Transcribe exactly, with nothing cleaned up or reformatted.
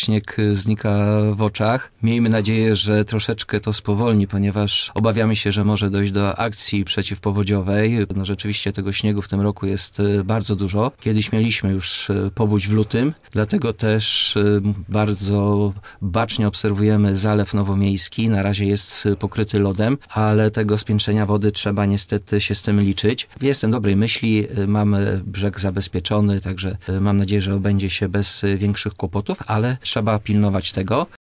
śnieg znika w oczach. Miejmy nadzieję, że troszeczkę to spowolni, ponieważ obawiamy się, że może dojść do akcji przeciwpowodziowej. No rzeczywiście tego śniegu w tym roku jest bardzo dużo. Kiedyś mieliśmy już powódź w lutym, dlatego też bardzo bacznie obserwujemy Zalew Nowomiejski. Na razie jest pokryty lodem, ale tego spiętrzenia wody trzeba niestety się z tym liczyć. Jestem dobrej myśli, mamy brzeg zabezpieczony, także mam nadzieję, że obędzie się bez większych kłopotów, ale trzeba pilnować tego.